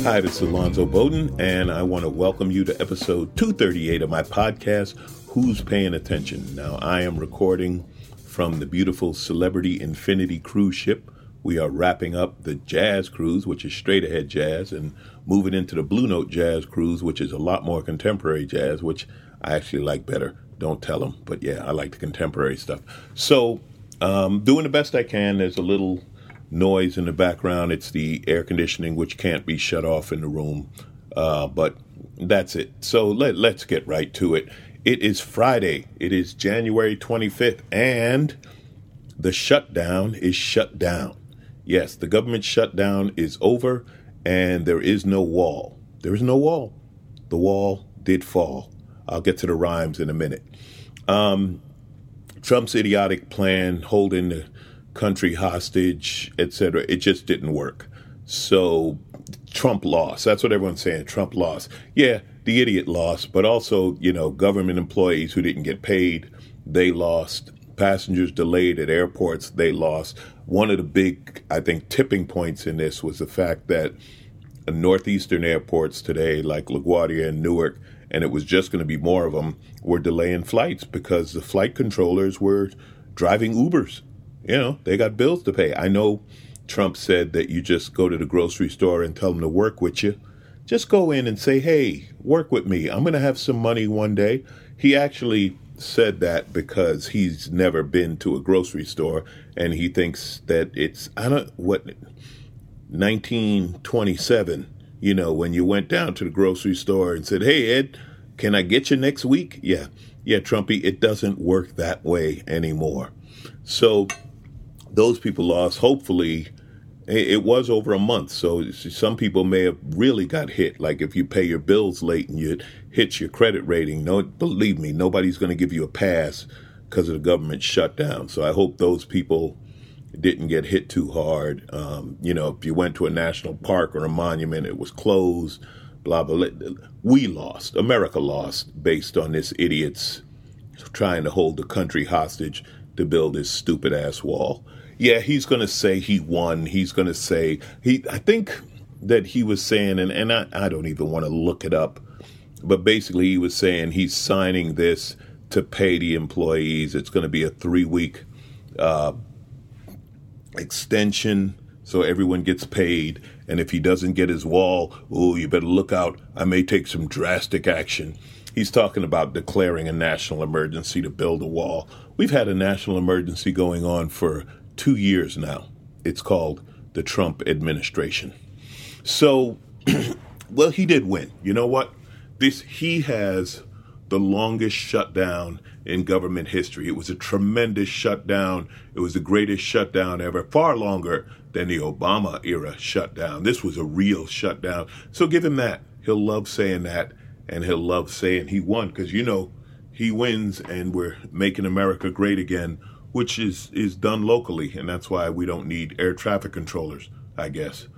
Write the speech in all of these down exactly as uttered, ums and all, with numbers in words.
Hi, this is Alonzo Bowden, and I want to welcome you to episode two thirty-eight of my podcast, Who's Paying Attention? Now, I am recording from the beautiful Celebrity Infinity cruise ship. We are wrapping up the Jazz Cruise, which is straight ahead jazz, and moving into the Blue Note Jazz Cruise, which is a lot more contemporary jazz, which I actually like better. Don't tell them, but yeah, I like the contemporary stuff. So, um, doing the best I can. There's a little noise in the background. It's the air conditioning, which can't be shut off in the room. Uh, but that's it. So let, let's get right to it. It is Friday. It is January twenty-fifth, and the shutdown is shut down. Yes, the government shutdown is over, and there is no wall. There is no wall. The wall did fall. I'll get to the rhymes in a minute. Um, Trump's idiotic plan, holding the country hostage, et cetera, it just didn't work. So Trump lost. That's what everyone's saying. Trump lost. Yeah, the idiot lost, but also, you know, government employees who didn't get paid, they lost. Passengers delayed at airports, they lost. One of the big, I think, tipping points in this was the fact that northeastern airports today, like LaGuardia and Newark, and it was just going to be more of them, were delaying flights because the flight controllers were driving Ubers. You know, they got bills to pay. I know Trump said that you just go to the grocery store and tell them to work with you. Just go in and say, hey, work with me. I'm going to have some money one day. He actually said that because he's never been to a grocery store, and he thinks that it's, I don't, what, nineteen twenty-seven, you know, when you went down to the grocery store and said, hey, Ed, can I get you next week? Yeah. Yeah, Trumpy, it doesn't work that way anymore. So those people lost. Hopefully, it was over a month, so some people may have really got hit. Like if you pay your bills late and you hit your credit rating, no, believe me, nobody's going to give you a pass because of the government shutdown. So I hope those people didn't get hit too hard. Um, you know, if you went to a national park or a monument, it was closed, blah, blah, blah. We lost. America lost based on this idiot's trying to hold the country hostage to build this stupid ass wall. Yeah, he's going to say he won. He's going to say he, I think that he was saying, and, and I, I don't even want to look it up, but basically he was saying he's signing this to pay the employees. It's going to be a three week uh, extension so everyone gets paid. And if he doesn't get his wall, oh, you better look out. I may take some drastic action. He's talking about declaring a national emergency to build a wall. We've had a national emergency going on for two years now. It's called the Trump administration. So, well, he did win. You know what? This he has the longest shutdown in government history. It was a tremendous shutdown. It was the greatest shutdown ever, far longer than the Obama era shutdown. This was a real shutdown. So give him that. He'll love saying that, and he'll love saying he won, because, you know, he wins and we're making America great again, which is, is done locally, and that's why we don't need air traffic controllers, I guess.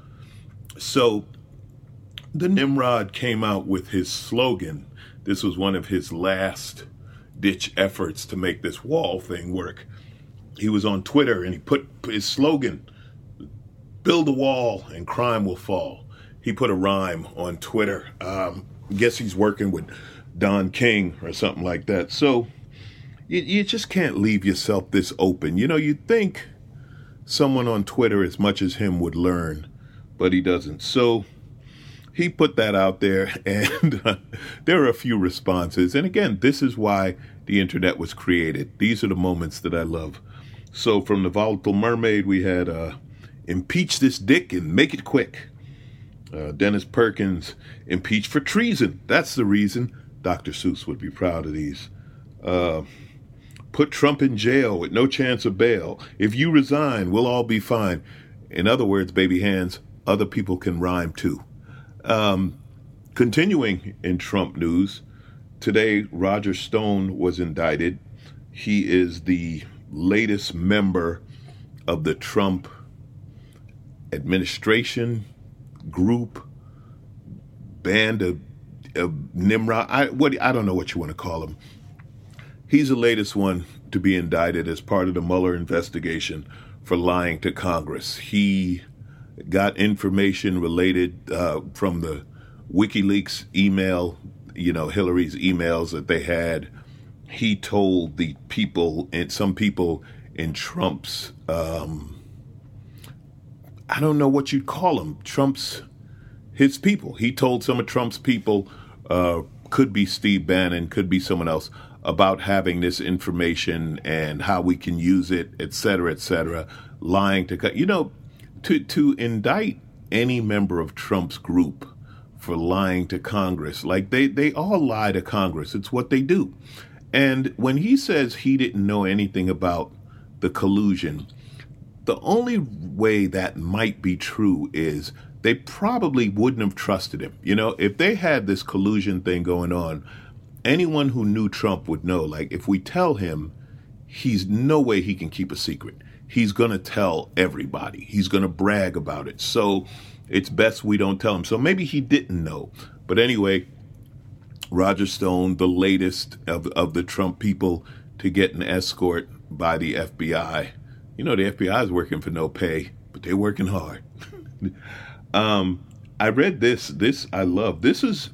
So the Nimrod came out with his slogan. This was one of his last-ditch efforts to make this wall thing work. He was on Twitter, and he put his slogan, build a wall and crime will fall. He put a rhyme on Twitter. Um, I guess he's working with Don King or something like that. So you, you just can't leave yourself this open. You know, you'd think someone on Twitter as much as him would learn, but he doesn't. So he put that out there, and uh, there are a few responses. And again, this is why the internet was created. These are the moments that I love. So from the Volatile Mermaid, we had uh, impeach this dick and make it quick. Uh, Dennis Perkins, impeached for treason. That's the reason. Doctor Seuss would be proud of these. Uh, put Trump in jail with no chance of bail. If you resign, we'll all be fine. In other words, baby hands, other people can rhyme too. Um, continuing in Trump news, today Roger Stone was indicted. He is the latest member of the Trump administration group, band of, of Nimrod. I, what, I don't know what you want to call him. He's the latest one to be indicted as part of the Mueller investigation for lying to Congress. He got information related uh, from the WikiLeaks email, you know, Hillary's emails that they had. He told the people, and some people in Trump's, um, I don't know what you'd call them, Trump's, his people. He told some of Trump's people, uh, could be Steve Bannon, could be someone else, about having this information and how we can use it, et cetera, et cetera, lying to, you know, to, to indict any member of Trump's group for lying to Congress. Like they, they all lie to Congress. It's what they do. And when he says he didn't know anything about the collusion, the only way that might be true is they probably wouldn't have trusted him. You know, if they had this collusion thing going on, anyone who knew Trump would know, like, if we tell him, he's no way he can keep a secret. He's going to tell everybody. He's going to brag about it. So it's best we don't tell him. So maybe he didn't know. But anyway, Roger Stone, the latest of, of the Trump people to get an escort by the F B I. You know, the F B I is working for no pay, but they're working hard. um, I read this. This I love. This is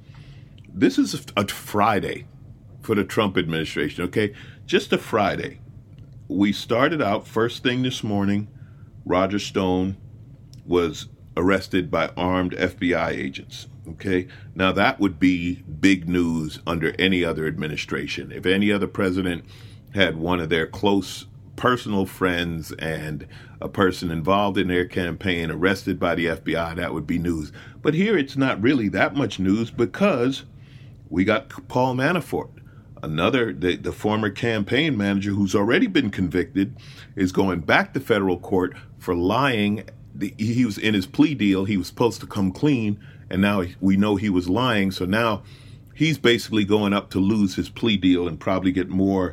this is a Friday for the Trump administration, okay? Just a Friday. We started out first thing this morning. Roger Stone was arrested by armed F B I agents. Okay, now that would be big news under any other administration. If any other president had one of their close personal friends and a person involved in their campaign arrested by the F B I, that would be news. But here it's not really that much news because we got Paul Manafort, another, the, the former campaign manager who's already been convicted, is going back to federal court for lying. The, he was in his plea deal. He was supposed to come clean. And now we know he was lying. So now he's basically going up to lose his plea deal and probably get more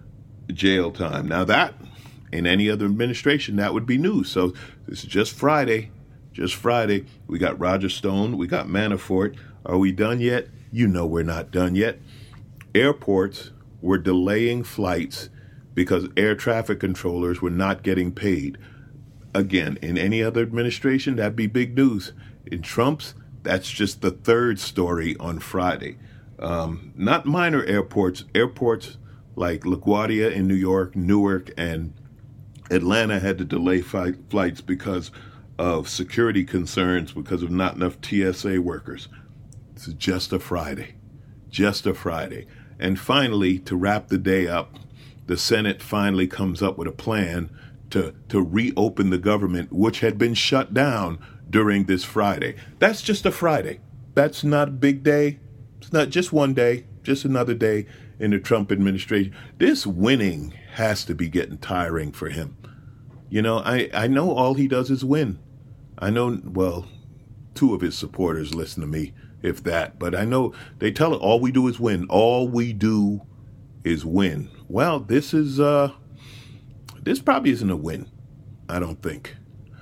jail time. Now that, in any other administration, that would be news. So this is just Friday, just Friday. We got Roger Stone. We got Manafort. Are we done yet? You know we're not done yet. Airports were delaying flights because air traffic controllers were not getting paid. Again, in any other administration, that'd be big news. In Trump's, that's just the third story on Friday. Um, not minor airports. Airports like LaGuardia in New York, Newark, and Atlanta had to delay fi- flights because of security concerns, because of not enough T S A workers. This is just a Friday. Just a Friday. And finally, to wrap the day up, the Senate finally comes up with a plan to, to reopen the government, which had been shut down during this Friday. That's just a Friday. That's not a big day. It's not just one day, just another day in the Trump administration. This winning has to be getting tiring for him. You know, I, I know all he does is win. I know, well, two of his supporters listen to me, if that. But I know they tell it, all we do is win. All we do is win. Well, this is, uh, this probably isn't a win, I don't think.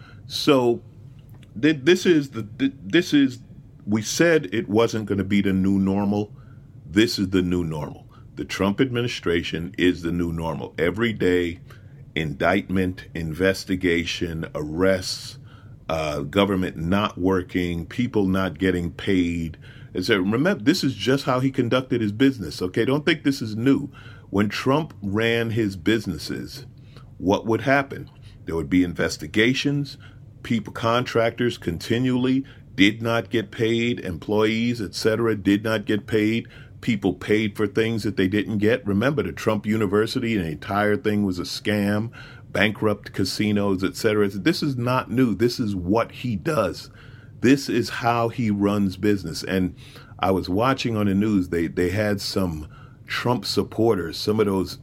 So th- this is, the th- this is, we said it wasn't going to be the new normal. This is the new normal. The Trump administration is the new normal. Every day, indictment, investigation, arrests, uh, government not working, people not getting paid. And so remember, this is just how he conducted his business. Okay, don't think this is new. When Trump ran his businesses, what would happen? There would be investigations. People, contractors continually did not get paid. Employees, et cetera, did not get paid. People paid for things that they didn't get. Remember, the Trump University, the entire thing was a scam, bankrupt casinos, et cetera. This is not new. This is what he does. This is how he runs business. And I was watching on the news, they, they had some Trump supporters, some of those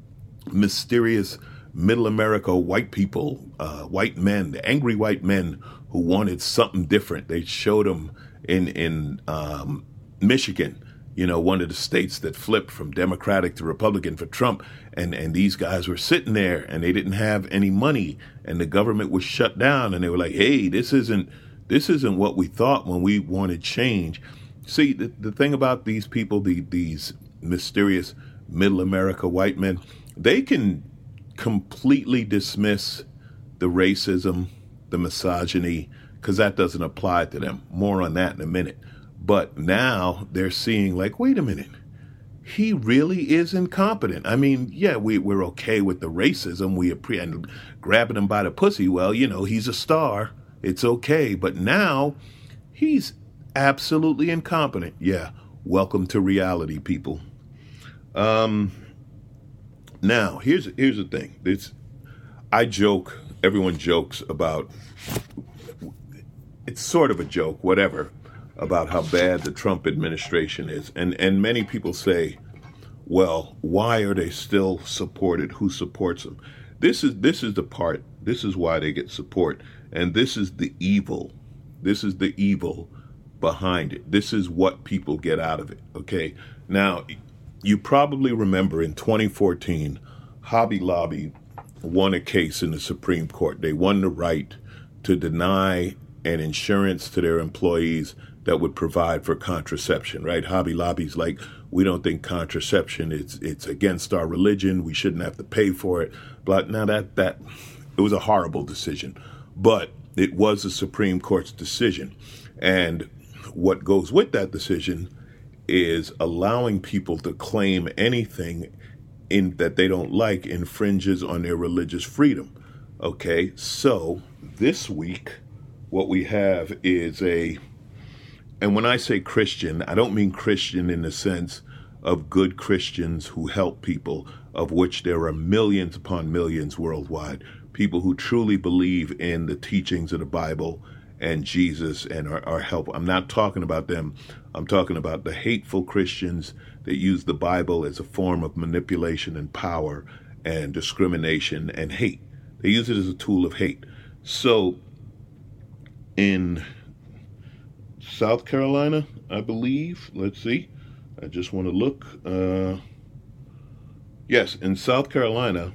mysterious middle America white people, uh, white men, the angry white men who wanted something different. They showed them in, in um, Michigan, you know, one of the states that flipped from Democratic to Republican for Trump. And, and these guys were sitting there and they didn't have any money and the government was shut down. And they were like, hey, this isn't this isn't what we thought when we wanted change. See, the, the thing about these people, the, these mysterious middle America white men, they can completely dismiss the racism, the misogyny, because that doesn't apply to them. More on that in a minute. But now they're seeing like, wait a minute, he really is incompetent. I mean, yeah, we, we're okay with the racism. We appre- and grabbing him by the pussy. Well, you know, he's a star. It's okay. But now he's absolutely incompetent. Yeah. Welcome to reality, people. Um, now, here's here's the thing. It's, I joke, everyone jokes about, it's sort of a joke, whatever, about how bad the Trump administration is. And and many people say, well, why are they still supported? Who supports them? This is this is the part, this is why they get support. And this is the evil. This is the evil behind it. This is what people get out of it. Okay. Now, you probably remember in twenty fourteen, Hobby Lobby won a case in the Supreme Court. They won the right to deny an insurance to their employees that would provide for contraception, right? Hobby Lobby's like, we don't think contraception, it's it's against our religion. We shouldn't have to pay for it. But now that, that, it was a horrible decision, but it was the Supreme Court's decision. And what goes with that decision is allowing people to claim anything in that they don't like infringes on their religious freedom. Okay, so this week, what we have is a, and when I say Christian, I don't mean Christian in the sense of good Christians who help people, of which there are millions upon millions worldwide, people who truly believe in the teachings of the Bible and Jesus and are, are help. I'm not talking about them. I'm talking about the hateful Christians that use the Bible as a form of manipulation and power and discrimination and hate. They use it as a tool of hate. So in South Carolina, I believe, let's see, I just want to look. Uh, yes, in South Carolina,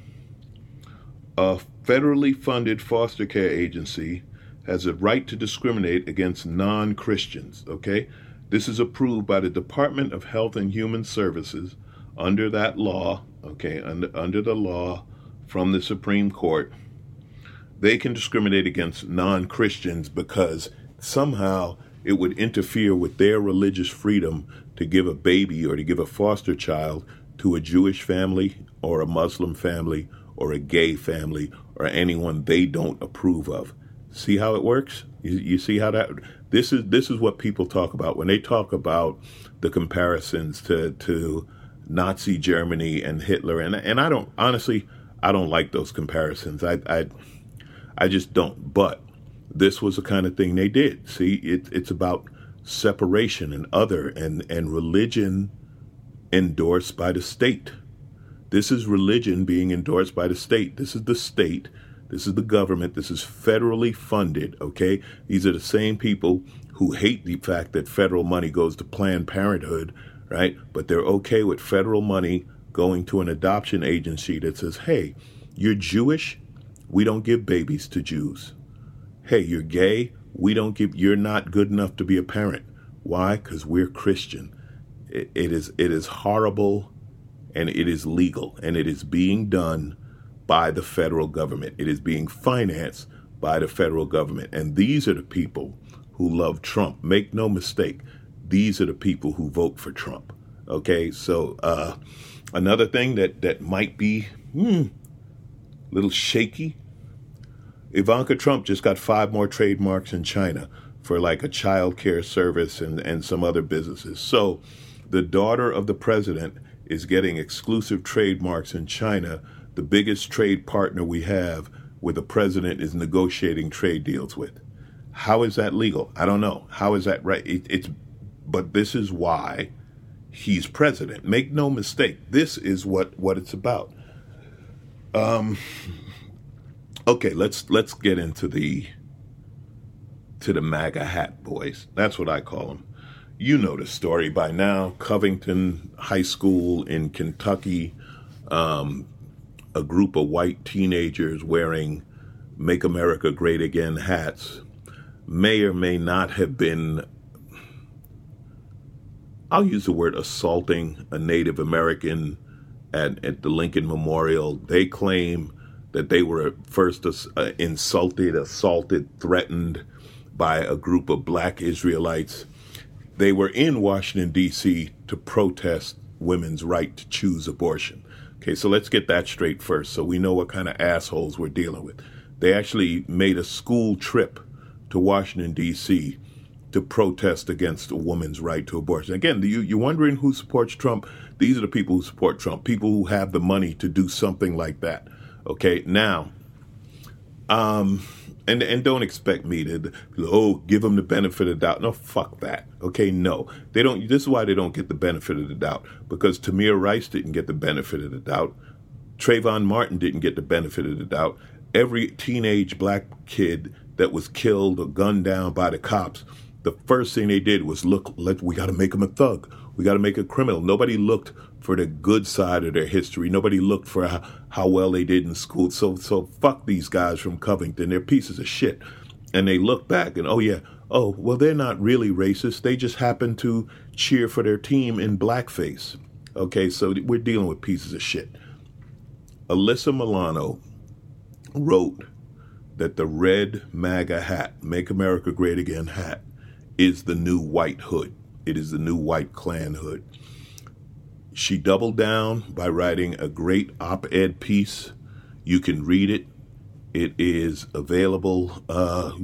a federally funded foster care agency has a right to discriminate against non-Christians, okay? This is approved by the Department of Health and Human Services under that law, okay, under, under the law from the Supreme Court. They can discriminate against non-Christians because somehow it would interfere with their religious freedom to give a baby or to give a foster child to a Jewish family or a Muslim family or a gay family or anyone they don't approve of. See how it works? You, you see how that, this is this is what people talk about when they talk about the comparisons to, to Nazi Germany and Hitler. And and I don't, honestly, I don't like those comparisons. I I, I just don't. But this was the kind of thing they did. See, it, it's about separation and other and, and religion endorsed by the state. This is religion being endorsed by the state. This is the state. This is the government. This is federally funded, okay? These are the same people who hate the fact that federal money goes to Planned Parenthood, right? But they're okay with federal money going to an adoption agency that says, hey, you're Jewish, we don't give babies to Jews. Hey, you're gay, we don't give, you're not good enough to be a parent. Why? Because we're Christian. It, it is it is horrible, and it is legal, and it is being done by the federal government. It is being financed by the federal government. And these are the people who love Trump. Make no mistake, these are the people who vote for Trump. Okay, so uh, another thing that, that might be hmm, a little shaky, Ivanka Trump just got five more trademarks in China for like a child care service and, and some other businesses. So the daughter of the president is getting exclusive trademarks in China. The biggest trade partner we have where the president is negotiating trade deals with. How is that legal? I don't know. How is that right? It, it's, but this is why he's president. Make no mistake. This is what, what it's about. Um. Okay, let's let's get into the to the MAGA hat boys. That's what I call them. You know the story by now. Covington High School in Kentucky. Um, a group of white teenagers wearing Make America Great Again hats may or may not have been, I'll use the word assaulting a Native American at, at the Lincoln Memorial. They claim that they were first uh, insulted, assaulted, threatened by a group of black Israelites. They were in Washington, D C to protest women's right to choose abortion. Okay, so let's get that straight first so we know what kind of assholes we're dealing with. They actually made a school trip to Washington, D C to protest against a woman's right to abortion. Again, you, you're wondering who supports Trump? These are the people who support Trump, people who have the money to do something like that. Okay, now, um, and and don't expect me to, oh, give them the benefit of the doubt. No, fuck that. Okay, no. They don't. This is why they don't get the benefit of the doubt, because Tamir Rice didn't get the benefit of the doubt. Trayvon Martin didn't get the benefit of the doubt. Every teenage black kid that was killed or gunned down by the cops, the first thing they did was look, let, we got to make him a thug. We got to make a criminal. Nobody looked for the good side of their history. Nobody looked for how, how well they did in school. So so fuck these guys from Covington. They're pieces of shit. And they look back and, oh, yeah, oh, well, they're not really racist. They just happen to cheer for their team in blackface. Okay, so we're dealing with pieces of shit. Alyssa Milano wrote that the red MAGA hat, Make America Great Again hat, is the new white hood. It is the new white Klan hood. She doubled down by writing a great op-ed piece. You can read it. It is available. Uh,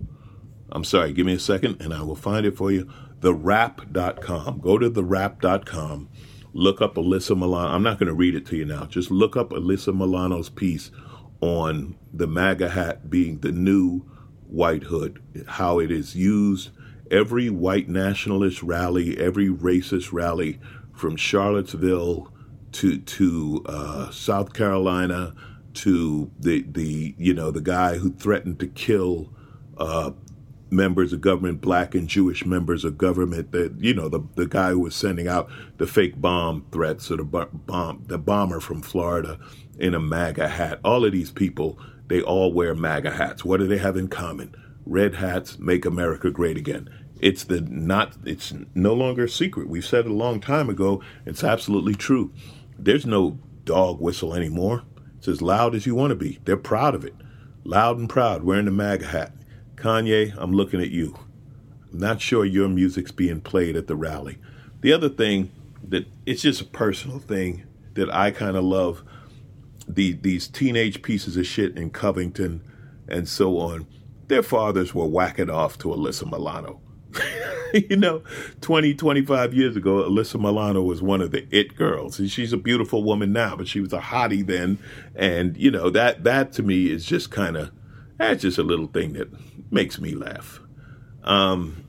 I'm sorry, give me a second and I will find it for you. the wrap dot com. Go to the wrap dot com. Look up Alyssa Milano. I'm not going to read it to you now. Just look up Alyssa Milano's piece on the MAGA hat being the new white hood, how it is used. Every white nationalist rally, every racist rally from Charlottesville to to uh, South Carolina to the the you know the guy who threatened to kill uh, members of government, black and Jewish members of government. That you know the the guy who was sending out the fake bomb threats, or the bomb the bomber from Florida in a MAGA hat. All of these people, they all wear MAGA hats. What do they have in common? Red hats make America great again. It's the not. It's no longer a secret. We've said it a long time ago. It's absolutely true. There's no dog whistle anymore. It's as loud as you want to be. They're proud of it. Loud and proud, wearing the MAGA hat. Kanye, I'm looking at you. I'm not sure your music's being played at the rally. The other thing that it's just a personal thing that I kind of love. The these teenage pieces of shit in Covington and so on. Their fathers were whacking off to Alyssa Milano. You know, twenty, twenty-five years ago, Alyssa Milano was one of the it girls. And she's a beautiful woman now, but she was a hottie then. And, you know, that that to me is just kind of, that's just a little thing that makes me laugh. Um,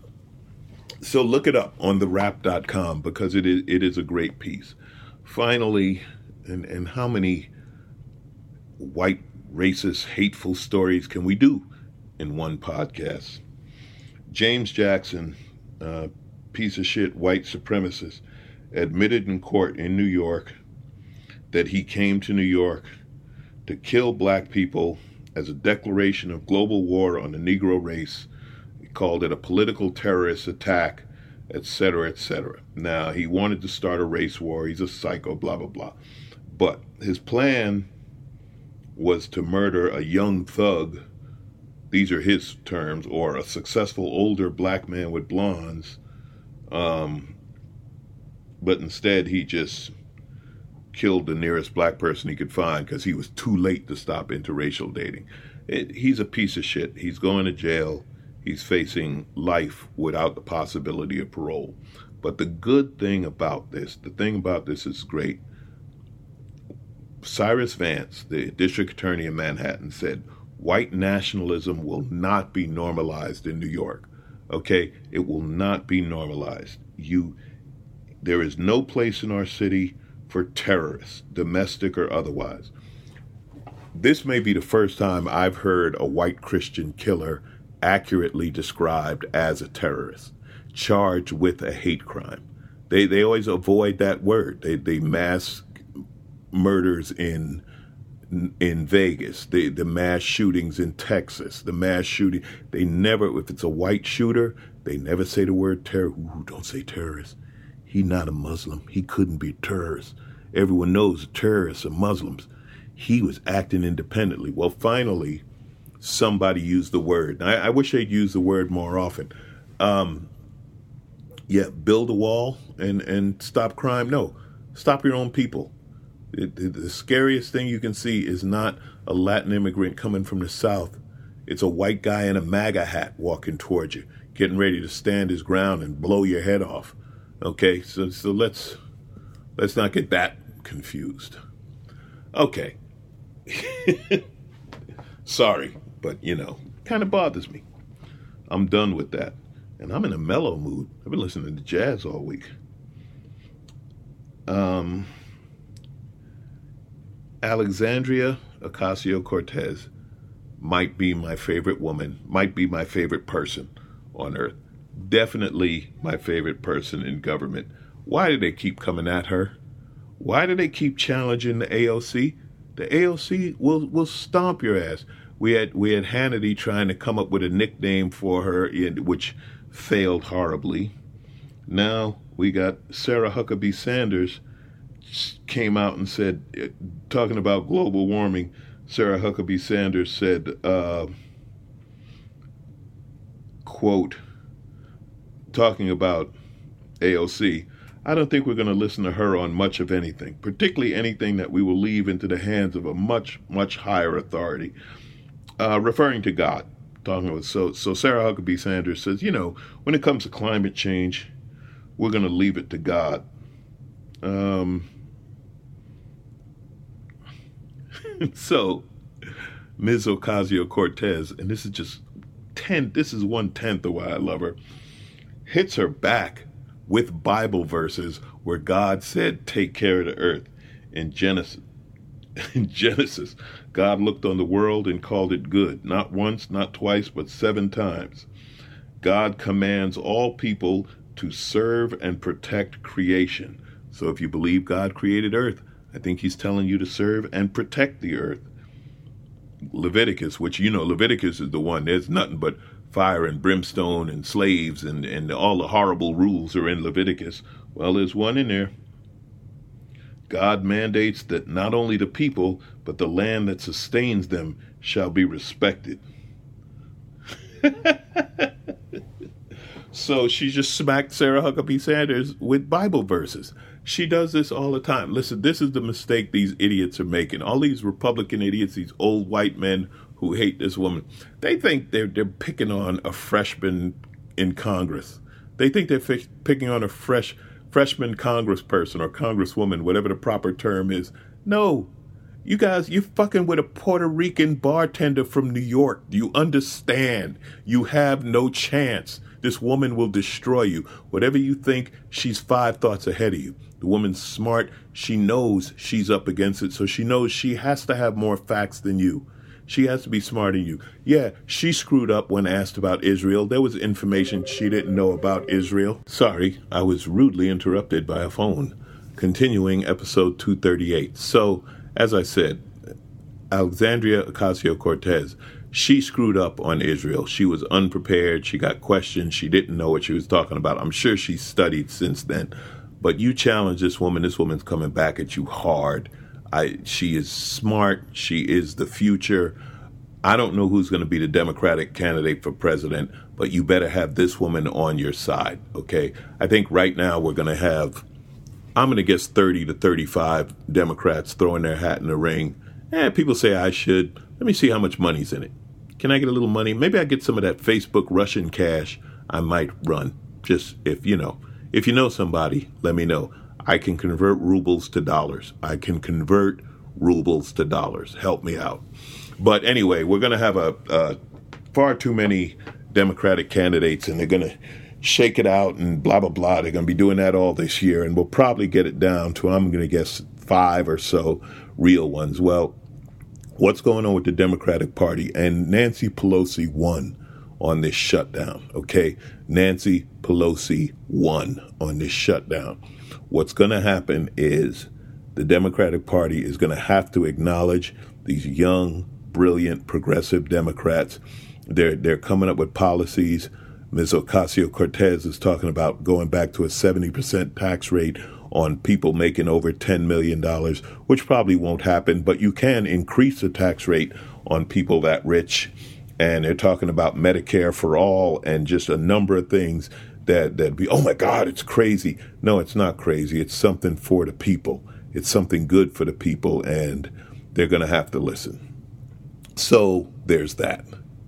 so look it up on the wrap dot com because it is, it is a great piece. Finally, and, and how many white, racist, hateful stories can we do in one podcast? James Jackson, uh, piece of shit white supremacist, admitted in court in New York that he came to New York to kill black people as a declaration of global war on the Negro race. He called it a political terrorist attack, et cetera, et cetera. Now, he wanted to start a race war. He's a psycho, blah, blah, blah. But his plan was to murder a young thug. These are his terms, or a successful older black man with blondes. Um, but instead, he just killed the nearest black person he could find because he was too late to stop interracial dating. It, he's a piece of shit. He's going to jail. He's facing life without the possibility of parole. But the good thing about this, the thing about this is great. Cyrus Vance, the district attorney in Manhattan, said, white nationalism will not be normalized in New York. Okay? It will not be normalized. You, there is no place in our city for terrorists, domestic or otherwise. This may be the first time I've heard a white Christian killer accurately described as a terrorist, charged with a hate crime. They they always avoid that word. They they mass murders in in Vegas, the the mass shootings in Texas, the mass shooting. They never, if it's a white shooter, they never say the word terror. Ooh, don't say terrorist. He's not a Muslim. He couldn't be a terrorist. Everyone knows terrorists are Muslims. he was acting independently. Well, finally, somebody used the word. I, I wish they'd use the word more often. Um, yeah, build a wall and, and stop crime. No, stop your own people. It, it, the scariest thing you can see is not a Latin immigrant coming from the South. It's a white guy in a MAGA hat walking towards you, getting ready to stand his ground and blow your head off. Okay, so so let's let's not get that confused. Okay. Sorry, but you know, kind of bothers me. I'm done with that. And I'm in a mellow mood. I've been listening to jazz all week. Um, Alexandria Ocasio-Cortez might be my favorite woman, might be my favorite person on earth. Definitely my favorite person in government. Why do they keep coming at her? Why do they keep challenging the A O C? The A O C will will stomp your ass. We had we had Hannity trying to come up with a nickname for her, which failed horribly. Now we got Sarah Huckabee Sanders came out and said, talking about global warming, Sarah Huckabee Sanders said, uh, quote, talking about A O C, I don't think we're going to listen to her on much of anything, particularly anything that we will leave into the hands of a much, much higher authority. Uh, referring to God, talking about, so, so Sarah Huckabee Sanders says, you know, when it comes to climate change, we're going to leave it to God. Um, so Miz Ocasio-Cortez, and this is just ten, this is one tenth of why I love her, hits her back with Bible verses where God said, take care of the earth. In Genesis, in Genesis, God looked on the world and called it good, not once, not twice, but seven times. God commands all people to serve and protect creation. So if you believe God created earth, I think he's telling you to serve and protect the earth. Leviticus, which, you know, Leviticus is the one, there's nothing but fire and brimstone and slaves and, and all the horrible rules are in Leviticus. Well, there's one in there. God mandates that not only the people, but the land that sustains them shall be respected. So she just smacked Sarah Huckabee Sanders with Bible verses. She does this all the time. Listen, this is the mistake these idiots are making. All these Republican idiots, these old white men who hate this woman, they think they're they're picking on a freshman in Congress. They think they're fi- picking on a fresh freshman congressperson or congresswoman, whatever the proper term is. No, you guys, you're fucking with a Puerto Rican bartender from New York. Do you understand? You have no chance. This woman will destroy you. Whatever you think, she's five thoughts ahead of you. The woman's smart. She knows she's up against it, so she knows she has to have more facts than you. She has to be smarter than you. Yeah, she screwed up when asked about Israel. There was information she didn't know about Israel. Sorry, I was rudely interrupted by a phone. Continuing episode two thirty-eight. So, as I said, Alexandria Ocasio-Cortez, she screwed up on Israel. She was unprepared. She got questioned. She didn't know what she was talking about. I'm sure she studied since then. But you challenge this woman. This woman's coming back at you hard. I, she is smart. She is the future. I don't know who's going to be the Democratic candidate for president, but you better have this woman on your side, okay? I think right now we're going to have, I'm going to guess thirty to thirty-five Democrats throwing their hat in the ring. Eh, people say I should. Let me see how much money's in it. Can I get a little money? Maybe I get some of that Facebook Russian cash. I might run. Just if, you know, if you know somebody, let me know. I can convert rubles to dollars. I can convert rubles to dollars. Help me out. But anyway, we're going to have a, a far too many Democratic candidates, and they're going to shake it out and blah, blah, blah. They're going to be doing that all this year, and we'll probably get it down to, I'm going to guess, five or so real ones. Well, what's going on with the Democratic Party? And Nancy Pelosi won on this shutdown, okay? Nancy Pelosi won on this shutdown. What's going to happen is the Democratic Party is going to have to acknowledge these young, brilliant, progressive Democrats. They're they're coming up with policies. Miz Ocasio-Cortez is talking about going back to a seventy percent tax rate on people making over ten million dollars, which probably won't happen, but you can increase the tax rate on people that rich. And they're talking about Medicare for all and just a number of things that that be, oh my God, it's crazy. No, it's not crazy. It's something for the people. It's something good for the people, and they're going to have to listen. So there's that.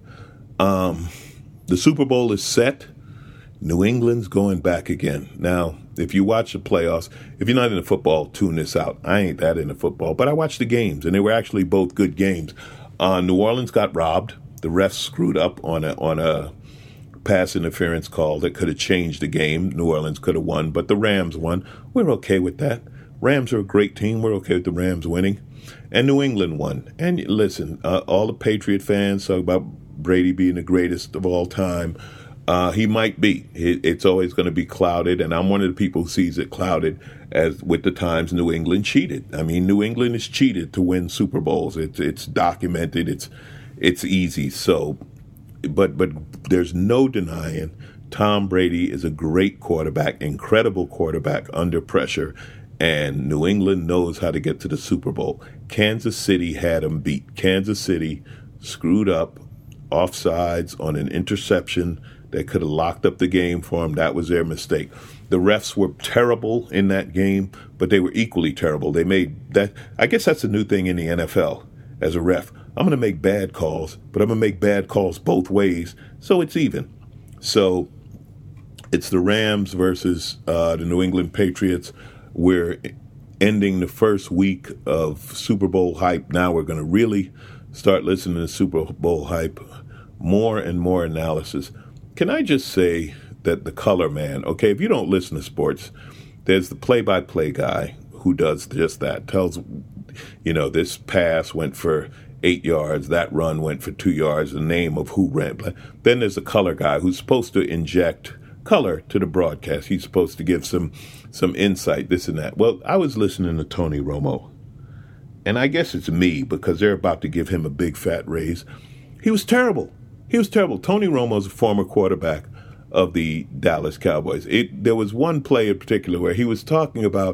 Um, the Super Bowl is set. New England's going back again. Now, if you watch the playoffs, if you're not into football, tune this out. I ain't that into football, but I watched the games, and they were actually both good games. Uh, New Orleans got robbed. The refs screwed up on a on a pass interference call that could have changed the game. New Orleans could have won, but the Rams won. We're okay with that. Rams are a great team. We're okay with the Rams winning. And New England won. And listen, uh, all the Patriot fans talk about Brady being the greatest of all time. Uh, he might be. It, it's always going to be clouded, and I'm one of the people who sees it clouded as with the times New England cheated. I mean, New England is cheated to win Super Bowls. It's it's documented. It's It's easy. So, but but there's no denying Tom Brady is a great quarterback, incredible quarterback under pressure, and New England knows how to get to the Super Bowl. Kansas City had him beat. Kansas City screwed up offsides on an interception that could have locked up the game for them. That was their mistake. The refs were terrible in that game, but they were equally terrible. They made that. I guess that's a new thing in the N F L as a ref. I'm going to make bad calls, but I'm going to make bad calls both ways, so it's even. So it's the Rams versus uh, the New England Patriots. We're ending the first week of Super Bowl hype. Now we're going to really start listening to Super Bowl hype, more and more analysis. Can I just say that the color man, okay, if you don't listen to sports, there's the play-by-play guy who does just that, tells, you know, this pass went for eight yards, that run went for two yards, the name of who ran. Then there's a color guy who's supposed to inject color to the broadcast. He's supposed to give some some insight, this and that. Well, I was listening to Tony Romo, and I guess it's me because they're about to give him a big fat raise. He was terrible. He was terrible. Tony Romo's a former quarterback of the Dallas Cowboys. It, there was one play in particular where he was talking about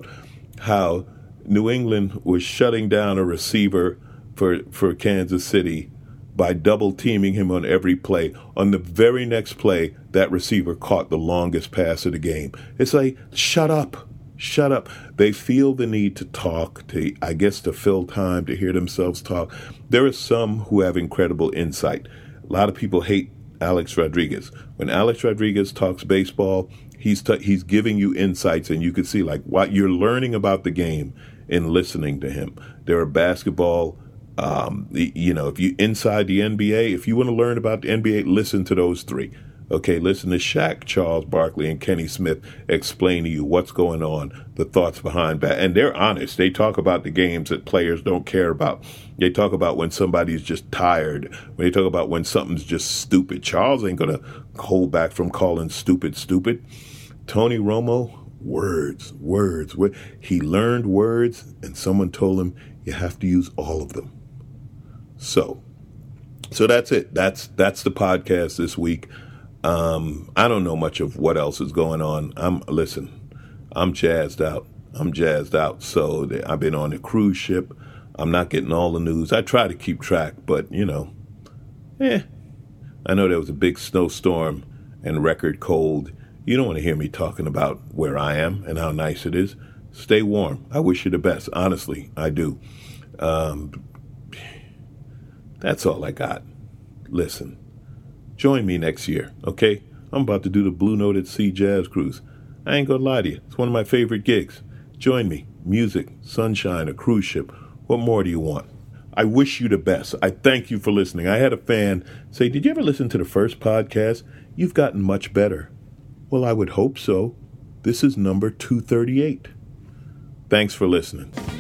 how New England was shutting down a receiver for for Kansas City by double teaming him on every play. On the very next play, that receiver caught the longest pass of the game. It's like, shut up, shut up. They feel the need to talk, to I guess to fill time, to hear themselves talk. There are some who have incredible insight. A lot of people hate Alex Rodriguez. When Alex Rodriguez talks baseball, he's t- he's giving you insights, and you can see like what you're learning about the game in listening to him. There are basketball. Um, you know, if you inside the N B A, if you want to learn about the N B A, listen to those three. Okay, listen to Shaq, Charles Barkley, and Kenny Smith explain to you what's going on, the thoughts behind that. And they're honest. They talk about the games that players don't care about. They talk about when somebody's just tired. When they talk about when something's just stupid. Charles ain't going to hold back from calling stupid stupid. Tony Romo, words, words. He learned words, and someone told him you have to use all of them. So, so that's it. That's that's the podcast this week. Um, I don't know much of what else is going on. I'm listen. I'm jazzed out. I'm jazzed out. So I've been on a cruise ship. I'm not getting all the news. I try to keep track, but you know, eh. I know there was a big snowstorm and record cold. You don't want to hear me talking about where I am and how nice it is. Stay warm. I wish you the best. Honestly, I do. Um, That's all I got. Listen, join me next year, okay? I'm about to do the Blue Note at Sea Jazz Cruise. I ain't gonna lie to you. It's one of my favorite gigs. Join me. Music, sunshine, a cruise ship. What more do you want? I wish you the best. I thank you for listening. I had a fan say, did you ever listen to the first podcast? You've gotten much better. Well, I would hope so. This is number two thirty-eight. Thanks for listening.